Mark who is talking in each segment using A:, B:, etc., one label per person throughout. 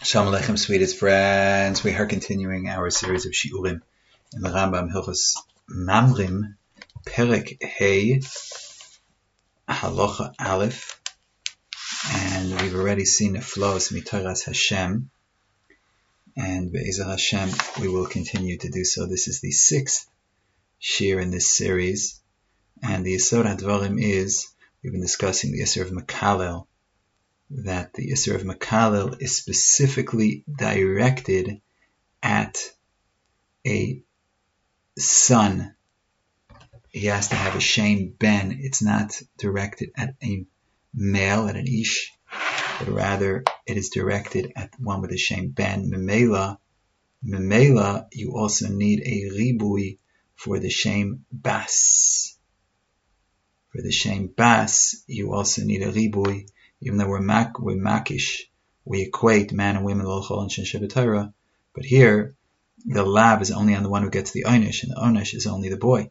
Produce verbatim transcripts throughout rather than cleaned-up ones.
A: Shalom Aleichem, sweetest friends. We are continuing our series of Shiurim in the Rambam Hilchos Mamrim, Perek Hey, Halacha Aleph, and we've already seen the flows Mitoras Hashem, and Be'ezer Hashem we will continue to do so. This is the sixth shir in this series, and the Yesod HaDvarim is, we've been discussing the Yisur of Mekalel, that the Yisur of Mekalel is specifically directed at a son. He has to have a Shem Ben. It's not directed at a male, at an Ish, but rather it is directed at one with a Shem Ben. Memela, Memela, you also need a Ribui for the Shem Bas. For the Shem Bas, you also need a Ribui. Even though we're, mak, we're makish, we equate man and women l'chol and Shabbat Torah, but here the lav is only on the one who gets the oinish, and the oinish is only the boy.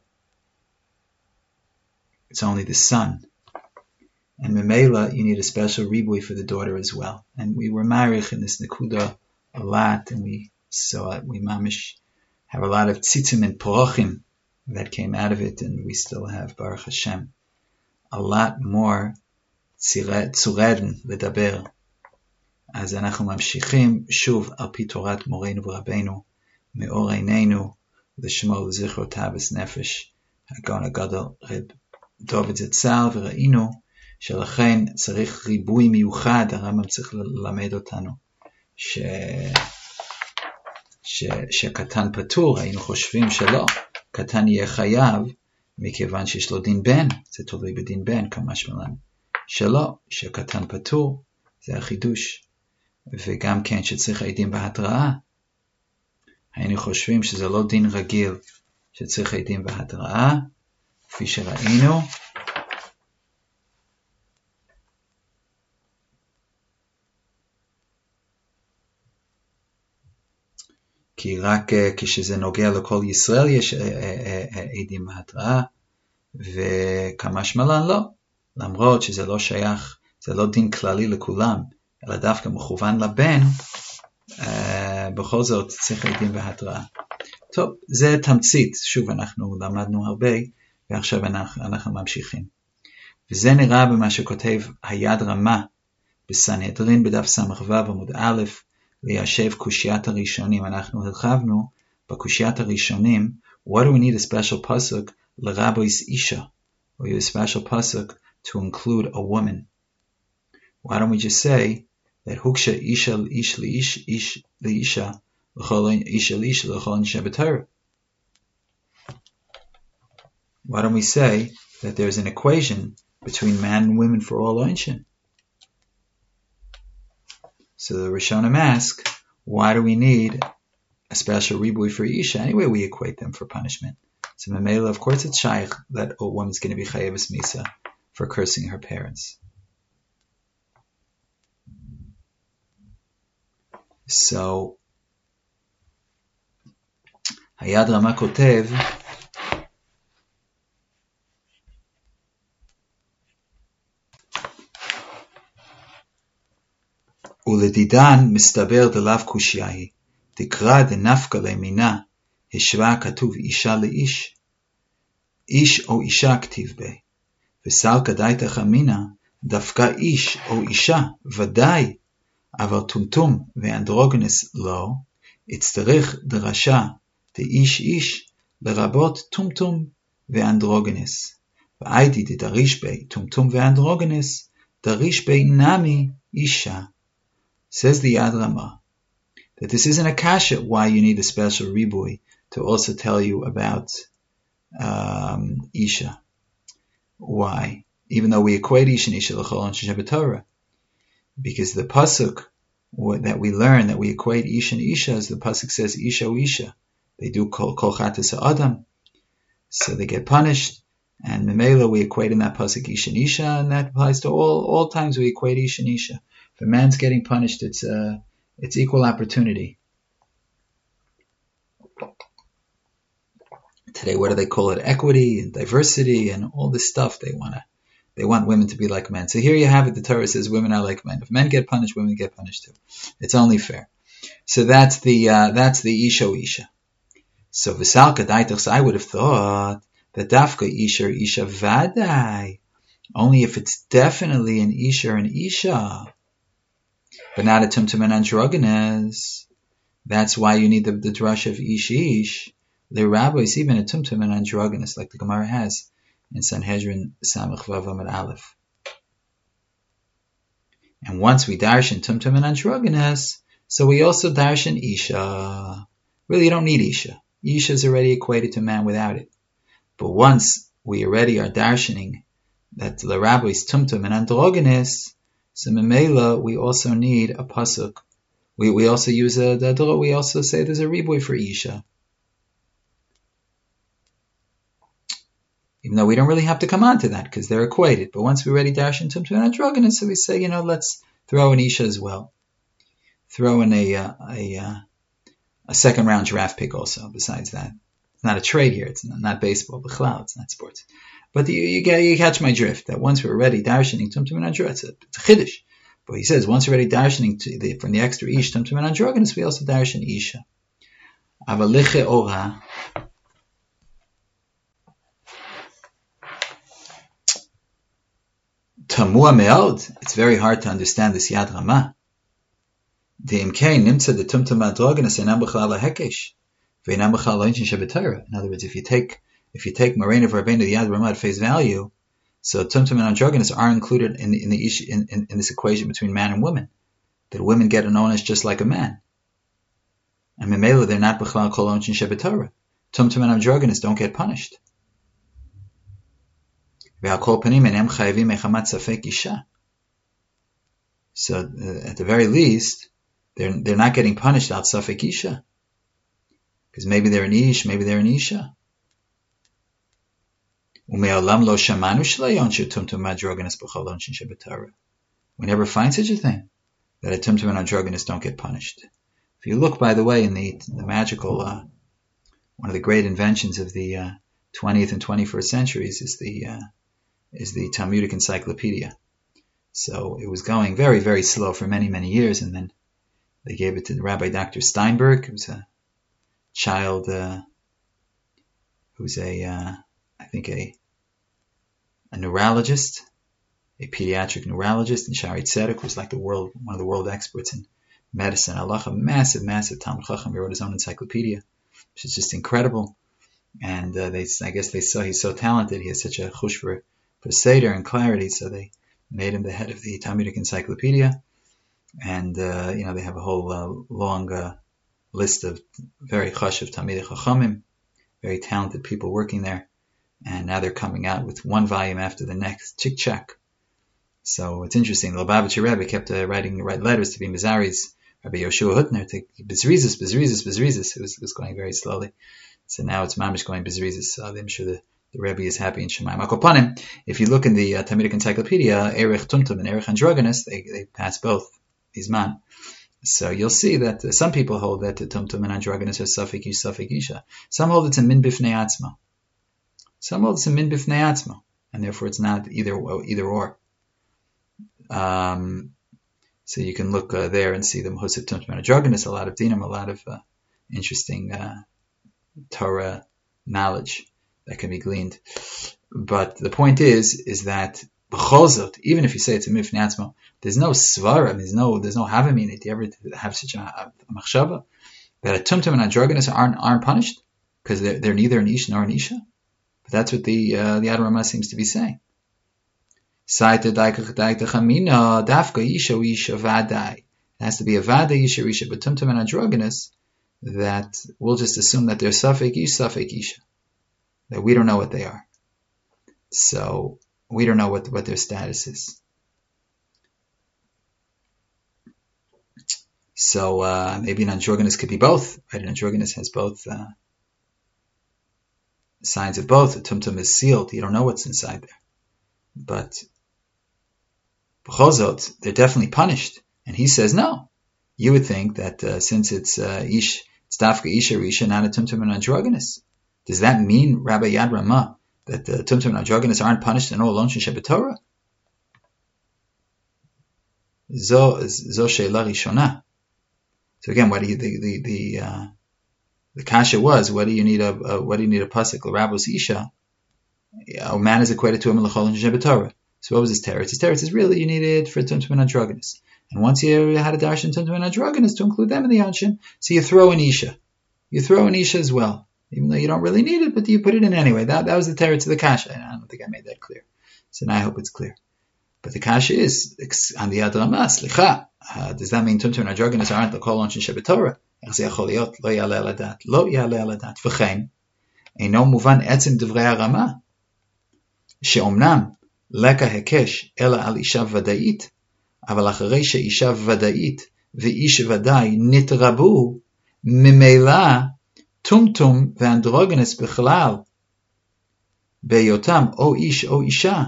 A: It's only the son. And memela, you need a special ribui for the daughter as well. And we were marich in this nekuda a lot, and we saw it. We mamish have a lot of tzitzim and porochim that came out of it, and we still have Baruch Hashem a lot more צוררן לדבר. אז אנחנו ממשיכים שוב על פי תורת מורנו ורבנו, מאור עינינו לשמור לזכרו טהבס נפש הגאון הגדול רב דוד זצ"ל, וראינו שלכן צריך ריבוי מיוחד. הרמב"ם צריך ללמד אותנו ש... ש... שקטן פטור. היינו חושבים שלא, קטן יהיה חייב מכיוון שיש לו דין בן, זה תלוי בדין בן כמשמע לנו. שלא, שקטן פטור, זה החידוש. וגם כן שצריך עדים בהתראה. היינו חושבים שזה לא דין רגיל, שצריך עדים בהתראה, כפי שראינו. כי רק כשזה נוגע לכל ישראל יש עדים בהתראה, וכמשמע לן לא. למרות שזה לא שייך, זה לא דין כללי לכולם, אלא דווקא מכוון לבן, אה, בכל זאת צריך עדים בהתראה. טוב, זה תמצית. שוב, אנחנו למדנו הרבה, ועכשיו אנחנו, אנחנו ממשיכים. וזה נראה במה שכותב היד רמה, בסנהדרין בדף ס"ו עמוד א', ליישב קושיית הראשונים. אנחנו הרחבנו בקושיית הראשונים, what do we need a special pasuk לרבויס אישה, or a special pasuk to include a woman? Why don't we just say that huksha isha ish li ish ish li isha l'chol isha li isha l'chol Shabbat Torah? Why don't we say that there's an equation between man and women for all oinshin? So the Rishonim ask, why do we need a special ribui for isha? Anyway, we equate them for punishment. So memela, of course, it's shaykh that a woman's going to be chayeves misa for cursing her parents. So, Hayad Rama kotev, ולדידן מסתבר דלאו קושיה היא, דקרא דנפקא למינה, השווה כתוב אישה לאיש, איש או אישה כתיב בה. וסלקא דייתך אמינא, דווקא איש או אישה, ודאי, אבל טומטום ואנדרוגנס לא, יצטרך דרשה דאיש איש, לרבות טומטום ואנדרוגנס. ואיידי דדריש בי טומטום ואנדרוגנס, דריש בי נמי אישה. Says the Yad Rama, that this isn't a kasha why you need a special ribui to also tell you about um, isha. Why? Even though we equate Isha and Isha l'chol and Shabbat Torah. Because the pasuk that we learn, that we equate Isha and Isha, as the pasuk says, Isha o Isha. They do kol chatas ha'adam. So they get punished. And memela, we equate in that pasuk Isha and Isha, and that applies to all, all times we equate Isha and Isha. If a man's getting punished, it's, uh, it's equal opportunity. Today, what do they call it? Equity and diversity and all this stuff they want to They want women to be like men. So here you have it. The Torah says women are like men. If men get punished, women get punished too. It's only fair. So that's the uh, that's the Isha Isha. So V'salka Daitachs, I would have thought that Dafka Isha or Isha Vadai, only if it's definitely an Isha or an Isha, but not a Tumtum and Androgynous. That's why you need the, the drush of Ish Ish. The rabbis, even a Tumtum and Androgynous, like the Gemara has in Sanhedrin Samach Vav Amud Aleph. And once we darshan Tumtum and Androgynous, so we also darshan Isha. Really, you don't need Isha. Isha is already equated to man without it. But once we already are darshaning that the rabbis Tumtum and Androgynous, so Memela, we also need a pasuk. We we also use a the we also say there's a riboy for Isha. Even though we don't really have to come on to that because they're equated. But once we already dash into Tumtum and Androgynous, so we say, you know, let's throw in Isha as well. Throw in a uh, a uh, a second round draft pick also. Besides that, it's not a trade here. It's not, not baseball, but cloud. It's not sports. But you, you get you catch my drift. That once we're already darshaning Tumtum and Androgynous, it's a, it's a chiddush. But he says once we're already darshaning to the, from the extra Ish Tumtum and Androgynous, we also darshan Isha. Avaliche ora. Tamua me'od. It's very hard to understand this Yad Ramah. De'imkei nimtza de Tumtum Androgynous einam b'chlal hahekesh ve'einam b'chlal ha'onchin shebetorah. In other words, if you take if you take Moreno Rabbeinu the Yad Ramah at face value, so Tumtum and Androgynous are included in the, in the issue in, in, in this equation between man and woman. That women get an onus just like a man, and Memela they're not b'chlal kol ha'onchin shebetorah. Tumtum and Androgynous don't get punished. So uh, at the very least, they're they're not getting punished out safek isha, because maybe they're an ish, maybe they're an isha. We never find such a thing that a tumtum and androgynous don't get punished. If you look, by the way, in the the magical uh, one of the great inventions of the uh, twentieth and twenty-first centuries is the uh, is the Talmudic Encyclopedia. So it was going very, very slow for many, many years, and then they gave it to Rabbi Doctor Steinberg, who's a child, uh, who's a, uh, I think a, a neurologist, a pediatric neurologist in Shari Tzedek, who's like the world, one of the world experts in medicine. Halacha, massive, massive Talmud Chacham. He wrote his own encyclopedia, which is just incredible. And uh, they, I guess they saw he's so talented. He has such a chush for, for seder and clarity, so they made him the head of the Talmudic Encyclopedia. And uh, you know they have a whole uh, long uh, list of very chush of Talmidei Chachamim, very talented people working there. And now they're coming out with one volume after the next, chick chack. So it's interesting. The Lubavitcher Rebbe kept uh, writing write letters to be Mizari's Rabbi Yoshua Hutner to Bezrizis, Bezrizis, Bezrizis. It was, it was going very slowly. So now it's mamish going Bezrizis. So I'm sure the, the Rebbe is happy in Shemayim. Akopanim, if you look in the uh, Talmudic Encyclopedia, Erech Tumtum and Erech Androgynous, they, they pass both. Izman. So you'll see that uh, some people hold that the Tumtum and Androgynous are Safek Ish, Safek Isha. Some hold it's a Min Bifnei Atzma. Some hold it's a Min Bifnei Atzma. And therefore it's not either either or. Um, so you can look uh, there and see the Mahusat Tumtum and Androgynous, a lot of dinim, a lot of uh, interesting uh, Torah knowledge that can be gleaned. But the point is, is that b'chol even if you say it's a mifnei atzmo, there's no svara, there's no there's no havamim in it. Do you ever have such a, a, a machshava that a tumtum and androgynous aren't aren't punished because they're they're neither an ish nor an isha? But that's what the uh, the Yad Ramah seems to be saying. It has to be a vada isha isha, but tumtum and androgynous, that we'll just assume that they're safek ish, safek isha, that we don't know what they are. So we don't know what what their status is. So uh, maybe an androgynous could be both, right? An androgynous has both uh, signs of both. A tumtum is sealed; you don't know what's inside there. But b'chol they're definitely punished. And he says no. You would think that uh, since it's uh, ish, it's dafka isha risha, not a tumtum and androgynous. Does that mean, Rabbi Yad Ramah, that the tumtum and androgynous aren't punished in all lonshin shebetorah? Zo zo she'ela rishona. So again, what do you the the the, uh, the kasha was? What do you need a, a what do you need a pasuk l'rabos isha? A man is equated to a melachol and shebetorah. So what was his teretz? His teretz is really you needed for tumtum and androgynous. And once you had a darshan tumtum and androgynous to include them in the yanshin, so you throw an isha. You throw an isha as well, even though you don't really need it, but you put it in anyway. That that was the teretz of the kasha. I don't think I made that clear. So now I hope it's clear. But the kasha is on the Yad Ramah. Slicha, uh, does that mean tumtum and androgynous aren't the kol anshin shebetorah? Ech ze yachol liot lo yaleh al hadat, lo yaleh al hadat. V'chein eino muvan etzem divrei harama she'omnam leka hekesh ela al isha vada'it, אבל אחרי שאישה ודאית ואיש ודאי נתרבו, ממילא טומטום ואנדרוגנס בכלל, בהיותם או איש או אישה.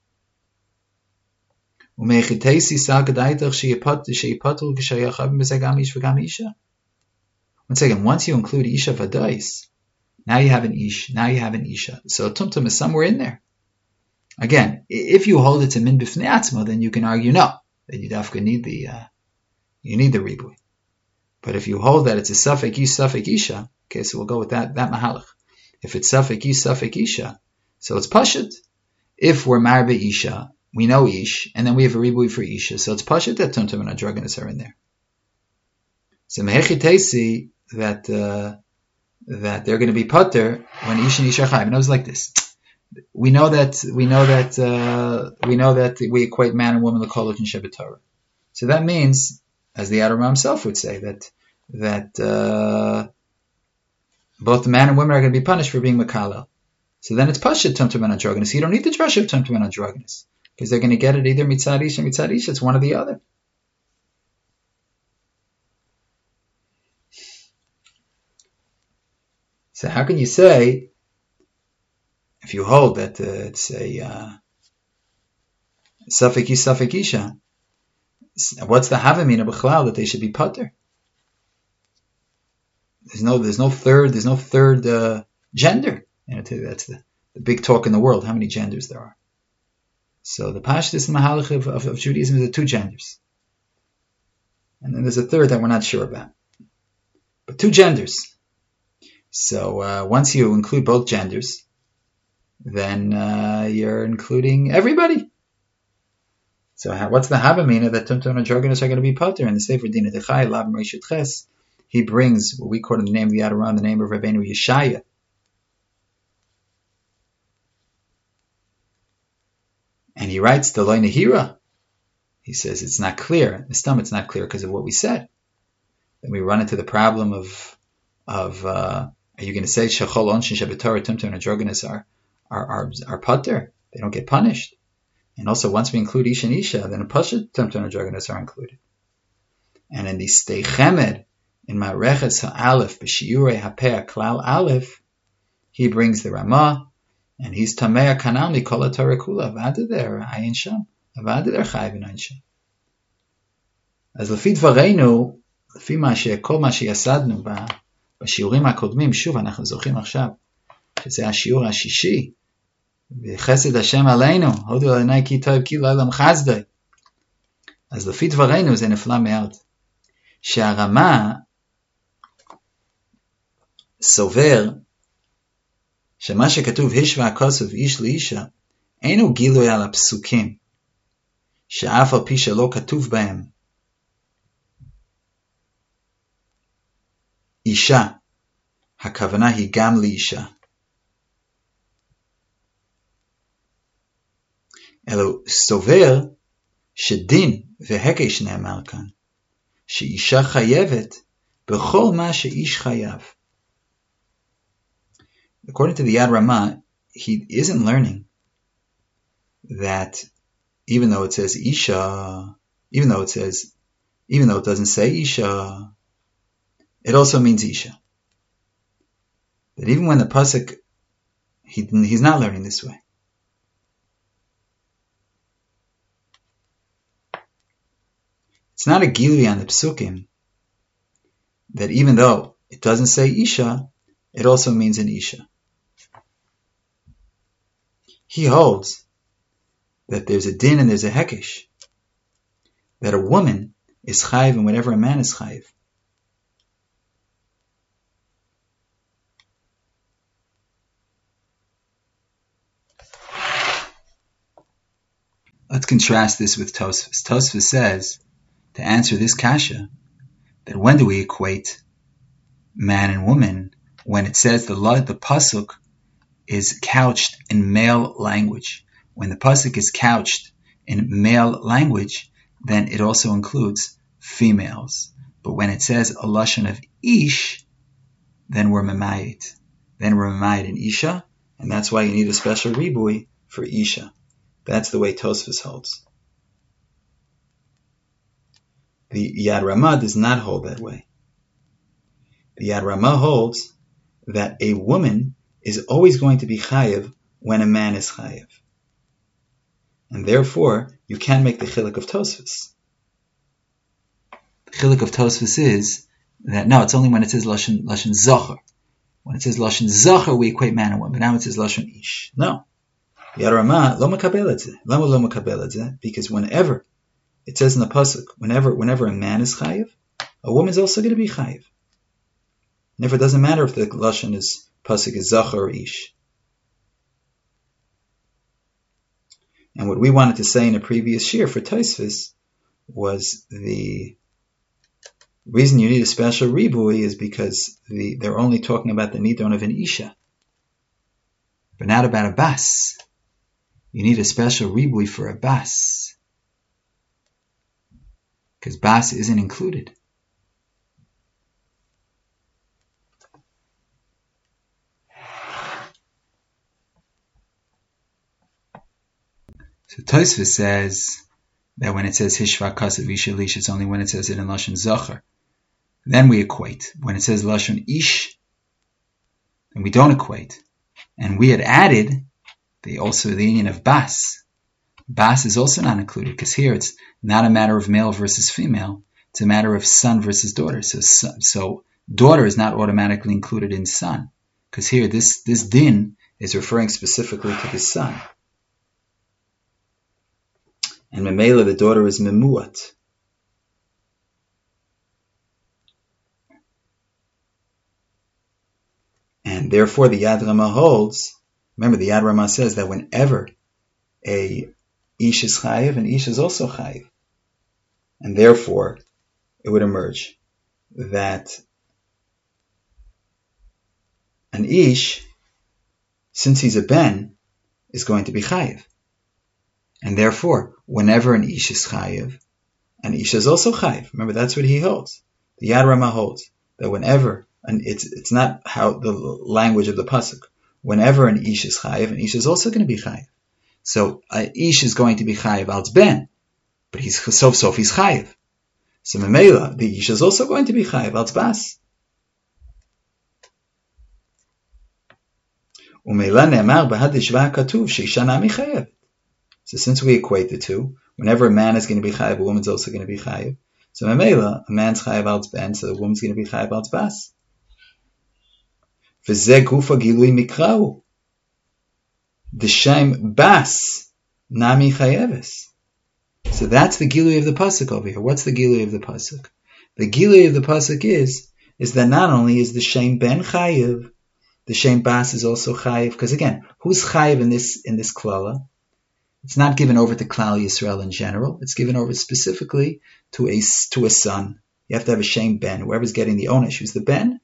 A: ומאחיתי סיסה כדאיתך שיפטרו כשייכים בזה גם איש וגם אישה. Once again, once you include isha vadais, now you have an ish, now you have an isha. So tumtum is somewhere in there. Again, if you hold it to min b'fnei atzma, then you can argue no. Then you dafka need the uh, you need the ribui. But if you hold that it's a safek ish safek isha, okay, so we'll go with that that mahalach. If it's safek ish safek isha, so it's pashut. If we're marbe isha, we know ish, and then we have a ribui for isha, so it's pashut that tumtum and androgynous are in there. So mehechi teisi that uh, that they're going to be pater when ish and isha chayim. And it was like this. We know that we know that uh, we know that we equate man and woman the kolot and shebetorah. So that means, as the Adar himself would say, that that uh, both the man and women are going to be punished for being mekalel. So then it's pashut tumtum and androgynous. You don't need the drush of tumtum and androgynous because they're going to get it either mitzad ish or mitzad ish. It's one or the other. So how can you say? If you hold that uh, it's a uh, safek ish safek isha, what's the havamina b'chlal that they should be pater? There's no, there's no third, there's no third uh, gender. You know, that's the, the big talk in the world. How many genders there are? So the pashtus and mahalach of, of, of Judaism is the two genders, and then there's a third that we're not sure about. But two genders. So uh, once you include both genders, then uh, you're including everybody. So how, what's the havamina that tumtum and androgynous are going to be pater? In the Sefer Dina Dechai, Lav Merishut Ches, he brings what we quote in the name of the Adoram, the name of Rabbeinu Yeshaya. And he writes the Loi Nehira. He says it's not clear. The stum, it's not clear because of what we said. Then we run into the problem of, of uh, are you going to say Shechol Onshin Shebetorah tumtum and androgynous are Are, are, are pater, they don't get punished. And also, once we include Ish and Isha, then a Pashut tumtum and androgynous are included. And in the Stei Chemed, in Ma'areches HaAleph, B'Shiurei HaPeh Klal Aleph, he brings the Ramah, and he's Tamei Kanal Mikol HaTorah Kula, Avada there, Ayin Sham, Avada there, Chayiv Ayin Sham. As Lefi Dvareinu, Lefi Ma She'kol Ma She'yasadnu, בשיעורים הקודמים, שוב אנחנו זוכרים עכשיו, שזה השיעור השישי, וחסד השם עלינו, הודו עליני כי טוב כי לעולם חסדי. אז לפי דברינו זה נפלא מאוד, שהרמה סובר, שמה שכתוב השווה הכוסף איש לאישה, אינו גילוי על הפסוקים, שאף על פי שלא כתוב בהם, אישה, הכוונה היא גם לאישה. אלו סובר שדין והקש נאמר כאן, שאישה חייבת בכל מה שאיש חייב. According to the Yad Ramah, he isn't learning that even though it says Isha, even though it says, even though it doesn't say Isha, it also means Isha. That even when the pasuk, he, he's not learning this way. It's not a gilui on the psukim that even though it doesn't say Isha, it also means an Isha. He holds that there's a din and there's a hekesh. that a woman is chayiv and whatever a man is chayiv. Let's contrast this with Tosfos. Tosfos says, to answer this kasha, that when do we equate man and woman when it says the the pasuk is couched in male language? When the pasuk is couched in male language, then it also includes females. But when it says a lashon of ish, then we're mamayit. Then we're mamayit in isha, and that's why you need a special ribui for isha. That's the way Tosfos holds. The Yad Ramah does not hold that way. The Yad Ramah holds that a woman is always going to be chayiv when a man is chayiv. And therefore, you can't make the chiluk of Tosfos. The chiluk of Tosfos is that, no, it's only when it says Lashon, Lashon Zachar. When it says Lashon Zachar, we equate man and woman. But now it says Lashon Ish. No. Yad Ramah lo makabel et zeh. Lama lo makabel et zeh? Because whenever it says in the pasuk, whenever whenever a man is chayiv, a woman is also going to be chayiv. Never, it doesn't matter if the lashon is pasuk is zachar or ish. And what we wanted to say in a previous shir for Tosfos was the reason you need a special ribui is because the, they're only talking about the nidon of an isha, but not about a bas. You need a special ribui for a bas, because bas isn't included. So Tosfos says that when it says hishva kasav isha lish, it's only when it says it in lashon zachar. Then we equate. When it says lashon ish, then we don't equate. And we had added the also the union of bas. Bas is also not included, because here it's not a matter of male versus female. It's a matter of son versus daughter. So, so daughter is not automatically included in son, because here this, this din is referring specifically to the son. And memela, the daughter is memuat. And therefore the Yad Ramah holds, remember the Yad Ramah says that whenever a ish is chayiv, an ish is also chayiv. And therefore it would emerge that an ish, since he's a ben, is going to be chayiv. And therefore, whenever an ish is chayiv, an ish is also chayiv. Remember, that's what he holds. The Yad Ramah holds that whenever, and it's it's not how the language of the pasuk. Whenever an ish is chayiv, an ish is also going to be chayiv. So an ish is going to be chayiv al ben, but he's sof sof he's chayiv. So memela, the ish is also going to be chayiv al bas. Umela ne'amar b'had hishva katuv sheisha nami chayiv. So since we equate the two, whenever a man is going to be chayiv, a woman's also going to be chayiv. So memela, a man's chayiv al ben, so the woman's going to be chayiv al bas. V'zeh gufa gilui mikrau. The shem bas nami chayeves. So that's the gilui of the pasuk over here. What's the gilui of the pasuk? The gilui of the pasuk is is that not only is the shem ben chayev, the shem bas is also chayev. Because again, who's chayev in this in this klala? It's not given over to Klal Yisrael in general. It's given over specifically to a to a son. You have to have a shem ben. Whoever's getting the onish, who's the ben,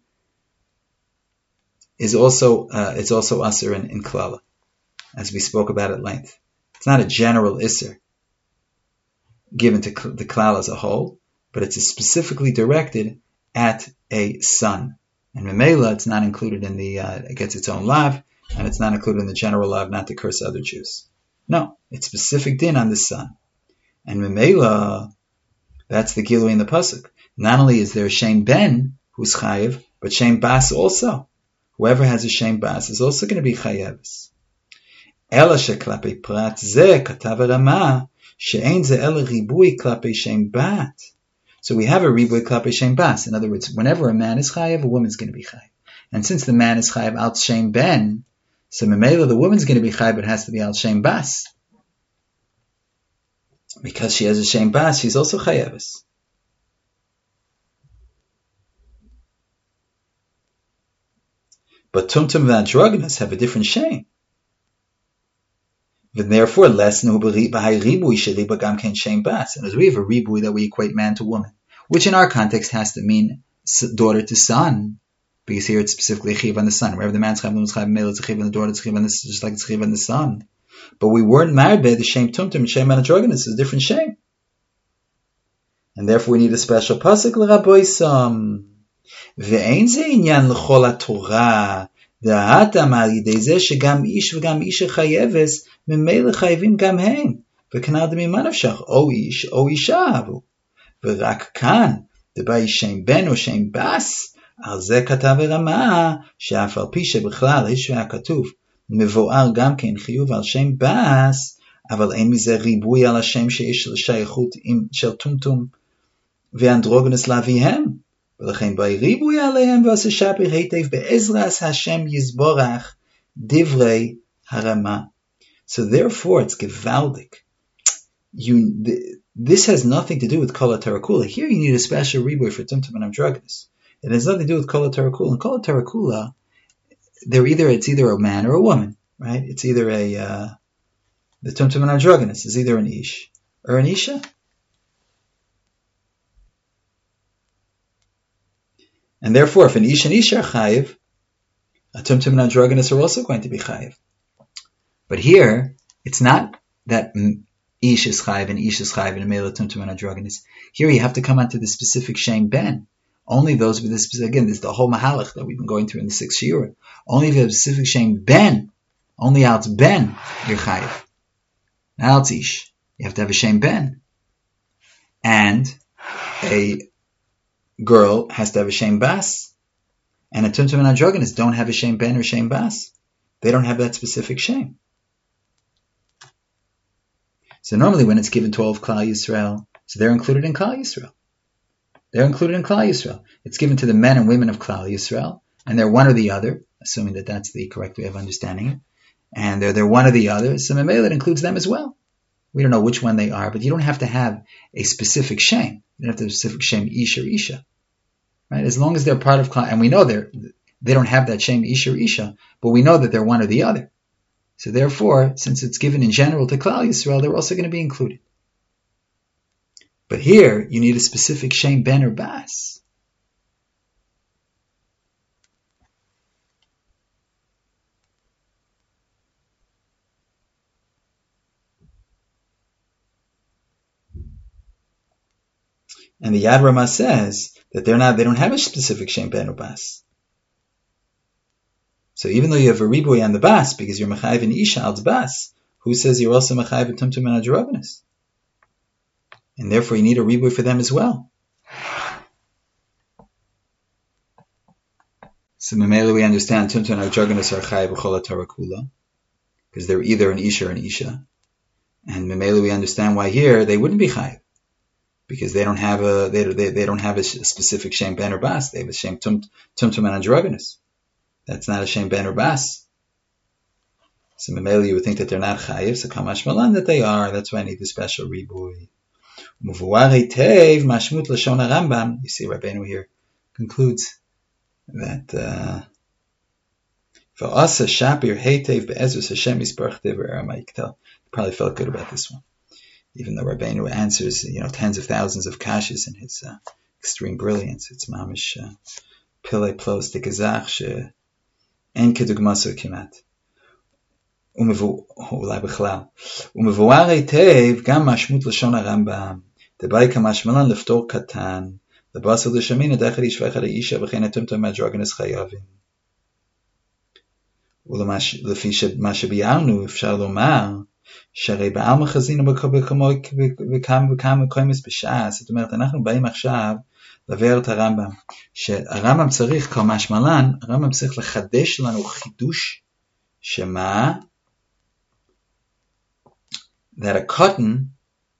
A: is also uh, it's also aser in, in klala, as we spoke about at length. It's not a general isser given to the klal as a whole, but it's specifically directed at a son. And memela, it's not included in the. Uh, it gets its own lav, and it's not included in the general lav, not to curse other Jews. No, it's specific din on the son. And memela, that's the gilui in the pasuk. Not only is there a shem ben who's chayiv, but shem bas also. Whoever has a shem bas is also going to be chayeves. Ela sheklape prat ze katav Ramah she'ein ze ela ribui klape shem bat. So we have a ribui klape shem bas. In other words, whenever a man is chayev, a woman's going to be chayev. And since the man is chayev al shem ben, so memela, the woman's going to be chayev, but it has to be al shem bas. because she has a shem bas, she's also chayeves. But tumtum and androgynous have a different shame. And therefore, less no b'hai ribui sheliba gam ken shem bas. And as we have a ribui that we equate man to woman, which in our context has to mean daughter to son, because here it's specifically chiv on the son. Wherever the man's chav, the woman's chav, male it's chiv on the daughter, it's chiv on the, just like it's chiv on the son. But we weren't married by the shame tumtum and shame androgynous is a different shame. And therefore we need a special pasuk l'raboisam. Ve'ein ze inyan l'chol ha'torah da'atam al yidei zeh shegam ish v'gam isha chayeves memele chayevim gam hen v'kanal d'mima nafshach o ish o isha havu v'rak kan deba shem ben o shem bas al ze katav v'rama she'af al pi shebechlal hishva ha'katuv מבואר גם כן חיוב על שם בס, אבל אין מזה ריבוי על השם שיש לשייכות של טומטום ואנדרוגנוס לאביהם, ולכן באי ריבוי עליהם ועושה שפר היטב בעזרס השם יזבורך דברי הרמה. So therefore it's gewaldig. You, this has nothing to do with kol tarakula. Here you need a special ribuy for tumtum and androgynous. It has nothing to do with kol tarakula. And kol tarakula, they're either it's either a man or a woman, right? It's either a uh, the tumtum and androgynous is either an ish or an isha. And therefore, if an ish and isha are chayiv, a tumtum and androgynous are also going to be chayiv. But here, it's not that ish is chayiv and ish is chayiv and a male tumtum and androgynous. Here you have to come onto the specific shem ben. Only those with this, again, this is the whole mahalach that we've been going through in the sixth shiur. Only if you have a specific shem ben, only out ben, you're chayiv. Now it's ish. You have to have a shem ben. And a girl has to have a shem bas. And a tumtum and androgynous don't have a shem ben or shem bas. They don't have that specific shem. So normally when it's given to all of Klal Yisrael, so they're included in Klal Yisrael. They're included in Klal Yisrael. It's given to the men and women of Klal Yisrael, and they're one or the other, assuming that that's the correct way of understanding it. And they're, they're one or the other, so Mamela, it includes them as well. We don't know which one they are, but you don't have to have a specific shem. You don't have to have a specific shem ish or isha. Right? As long as they're part of Klal, and we know they're, they don't have that shem ish or isha, but we know that they're one or the other. So therefore, since it's given in general to Klal Yisrael, they're also going to be included. But here, you need a specific shem ben or bas. And the Yad Ramah says that they're not, they don't have a specific shem ben or bas. So even though you have a riboy on the bas, because you're mechayiv in isha al bas, who says you're also mechayiv in tumtum and androgynous? And therefore you need a riboy for them as well. So Mamela we understand tumtum and androgynous are chayiv b'chol Torah kula, because they're either an isha or an isha. And Mamela we understand why here they wouldn't be chayiv, because they don't have a they they, they don't have a specific shem ben or bas. They have a shem tum, tumtum and androgynous. That's not a shem ben or bas. So Mamela you would think that they're not chayiv. So kamash malan that they are. That's why I need the special riboy. Muvuar Tev mashmut lashon Rambam. You see, Rabbeinu here concludes that for us a shapir heitev be'ezus Hashem yisbarach dever Aramaic. Probably felt good about this one, even though Rabbeinu answers, you know, tens of thousands of kashas in his uh, extreme brilliance. It's mamish pile plos dekazach she en kedugmaso kimat. אולי בכלל. ומבואר היטב גם משמעות לשון הרמב"ם. דבאי כמשמלן לפתור קטן. לבשר דשמין הדחל איש ואחד האישה וכן הטומטום מהדרוגנס חייבים. ולפי מה שביארנו אפשר לומר שהרי בעלמא חזינו בכמה וכמה קומץ בשעה. זאת אומרת, אנחנו באים עכשיו לבאר את הרמב"ם. שהרמב"ם צריך כמשמלן, הרמב"ם צריך לחדש לנו חידוש שמה? That a cotton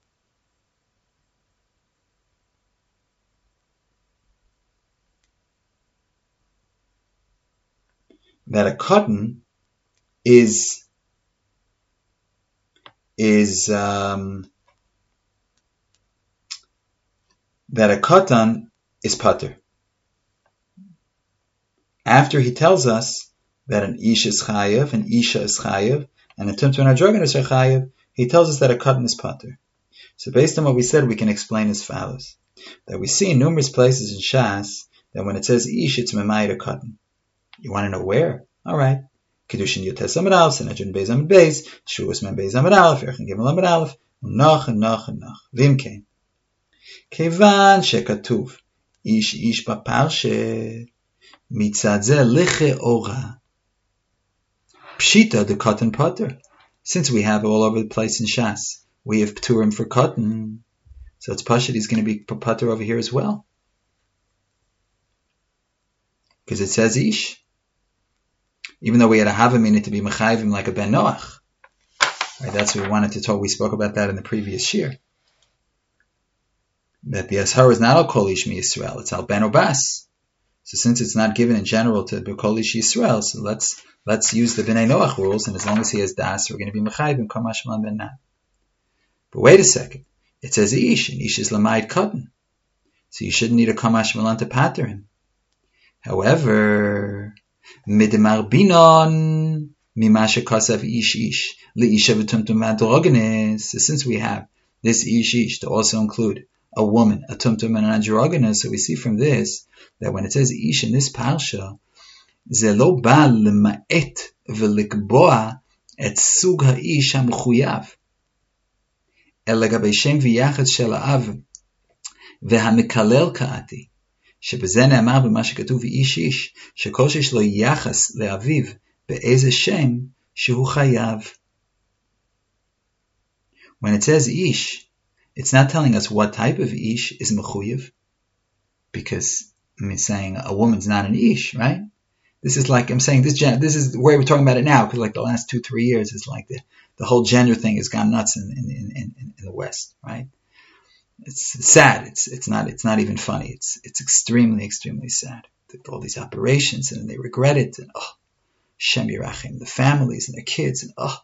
A: that a cotton is is um, that a katan is pater. After he tells us that an ish is chayev, an isha is chayev, and a tumtum and a droganus are chayev, he tells us that a katan is pater. So based on what we said, we can explain as follows. That we see in numerous places in Shas that when it says ish, it's memayit a katan. You want to know where? All right. Kedushin Yotes Amud Aleph, Sanhedrin Beis Amud Beis, Shuas Mem Beis Amud Aleph, Erchin Gimel Amud Aleph, Noch and Noch and Noch. Vimkein. Kevan shekatuv ish ish baparshe mitzad zeh lecheora pshita de katan pater. Since we have all over the place in Shas, we have pturim for katan, so it's pashut he's going to be pater over here as well, because it says ish. Even though we had a havamina to be mechayvim like a ben Noach, right? That's what we wanted to talk. We spoke about that in the previous year. That the ashar is not al kol ish mi Yisrael; it's al ben obas. So since it's not given in general to kol ish Yisrael, so let's let's use the bnei Noach rules, and as long as he has das, we're going to be mechayvim kamash malan ben na. But wait a second, it says ish, and ish is lamayit katan, so you shouldn't need a kamash malan to pater him. However, midemar binon mimasha kasav ish ish liisha v'tumtum androgenes. So since we have this ish ish to also include a woman, a tumtum and an androgenes, so we see from this that when it says ish in this parsha, ze lo ba lema'et v'likboa et sug ha'ish ha'mechuyav el legabe shem v'yachad shel ha'av v'ha'mekalel ka'ati. שבזה נאמר במה שכתוב איש איש, שכל שיש לו יחס לאביו באיזה שם שהוא חייב. When it says ish, it's not telling us what type of ish is mechuyev, because I mean, saying a woman's not an ish, right? This is like, I'm saying this gen- this is the way we're talking about it now, because like the last two, three years, it's like the, the whole gender thing has gone nuts in, in, in, in, in the West, right? It's sad. It's it's not it's not even funny. It's it's extremely extremely sad. All these operations, and they regret it. And oh, Shem Yirachim, the families and their kids, and oh,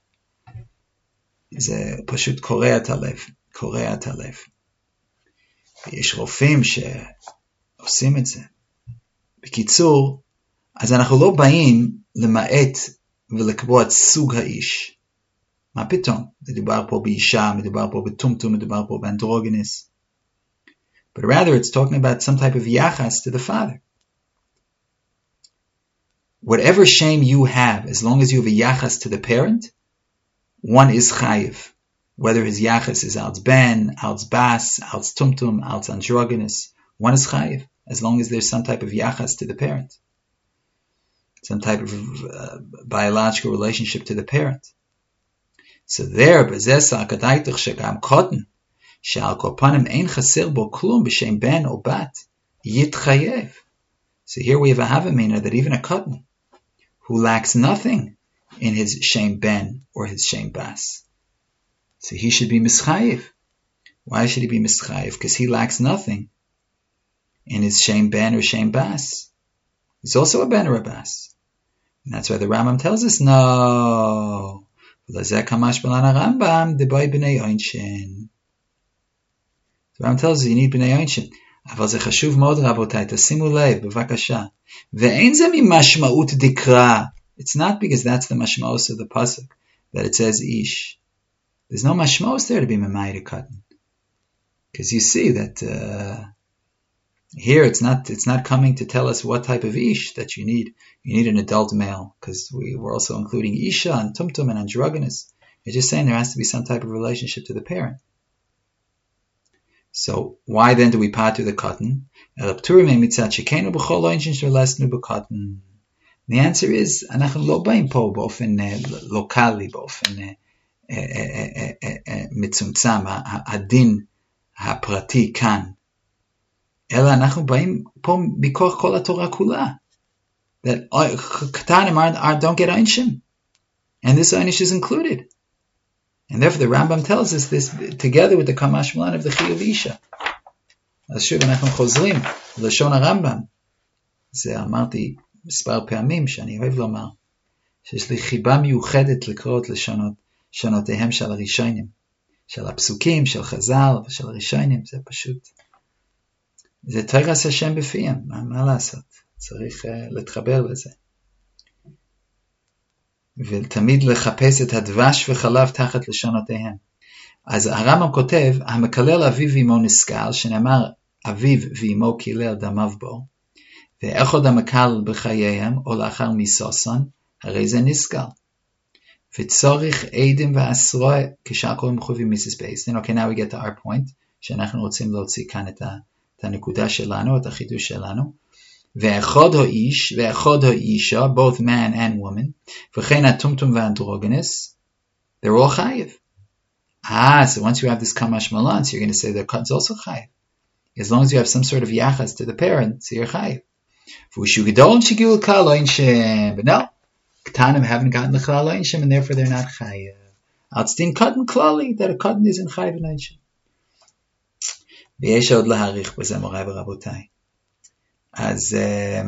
A: זה פשוט קורע את הלב, קורע את הלב. ויש רופאים שעושים את זה. בקיצור, אז אנחנו לא באים למעט ולקבוע את סוג האיש. מה פתאום? מדובר פה באישה, מדובר פה בטומטום, מדובר פה באנדרוגינס. But rather it's talking about some type of yachas to the father. Whatever shame you have, as long as you have a yachas to the parent, one is chayiv. Whether his yachas is alts ben, alts bas, alts tumtum, alts androgynous, one is chayiv, as long as there's some type of yachas to the parent. Some type of uh, biological relationship to the parent. So there, b'zeh kadaytich shegam koten, she'al kopanim ein chaser bo klum b'shem ben or bat, yitchayev. So here we have a havamina that even a koten, who lacks nothing in his shem ben or his shem bas, so he should be mischayev. Why should he be mischayev? Because he lacks nothing in his shem ben or shem bas. He's also a ben or a bas. And that's why the Rambam tells us, no. The Rambam tells us you need b'nei oinshin. אבל זה חשוב מאוד רבותיי, תשימו לב, בבקשה. ואין זה ממשמעות דקרא. It's not because that's the mashmaos of the pasuk that it says ish. There's no mashmaos there to be memayit katan. Because you see that uh, here it's not it's not coming to tell us what type of ish that you need. You need an adult male, because we were also including isha and tumtum and androgynous. It's just saying there has to be some type of relationship to the parent. So why then do we pater the katan? The answer is, אנחנו לא באים פה באופן לוקלי, באופן מצומצם, הדין הפרטי כאן. אלא אנחנו באים פה מכוח כל התורה כולה. That קטנים are, are, don't get עונשם. And this עונש is included. And therefore the Rambam tells us this together with the Kamash Malan of the Chiyuv Isha. אז שוב אנחנו חוזרים ללשון הרמב"ם. זה אמרתי מספר פעמים שאני אוהב לומר, שיש לי חיבה מיוחדת לקרוא את לשונות, שונותיהם של הראשונים, של הפסוקים, של חז"ל ושל הראשונים. זה פשוט זה תרס השם בפיהם, מה, מה לעשות? צריך uh, להתחבר לזה. ותמיד לחפש את הדבש וחלב תחת לשונותיהם. אז הרמב"ם כותב, המקלל אביו ואמו נסקל, שנאמר אביו ואמו קילל דמיו בו, ואחד המקלל בחייהם, או לאחר מיסוסון, הרי זה נסקל. וצורך עדים ועשרה, כשהכל מחויבים מיסיס בייס. Okay, now we get to our point, שאנחנו רוצים להוציא כאן את, ה, את הנקודה שלנו, את החידוש שלנו. ואחד האיש, ואחד האישה, both man and woman, וכן הטומטום והאנדרוגינוס, they're all chayiv. Ah, so once you have this kamash malance, you're going to say that Kad's also chayiv. As long as you have some sort of yachas to the parent, so you're chayiv. V'ushu gedol shigul kal lo'in shem. But no, Ketanim haven't gotten the klal lo'in shem, and therefore they're not chayiv. Altstin katan klali, that a katan isn't chayiv lo'in shem. V'yesh od laharich b'zeh morai v'rabotai. אז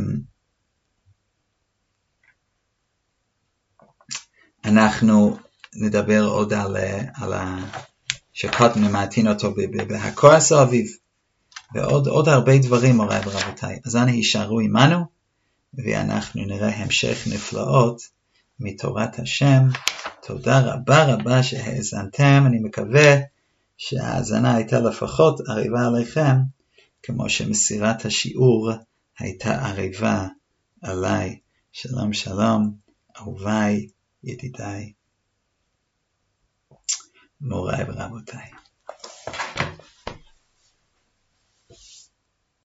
A: אנחנו נדבר עוד על, על שקוטן ממעטין אותו בהכועס האביב, ועוד עוד הרבה דברים מוריי ורבותיי. אז אנא הישארו עמנו, ואנחנו נראה המשך נפלאות מתורת השם. תודה רבה רבה שהאזנתם, אני מקווה שההאזנה הייתה לפחות עריבה עליכם, כמו שמסירת השיעור הייתה עריבה עליי. שלום שלום, אהוביי, ידידיי, מוריי ורבותיי.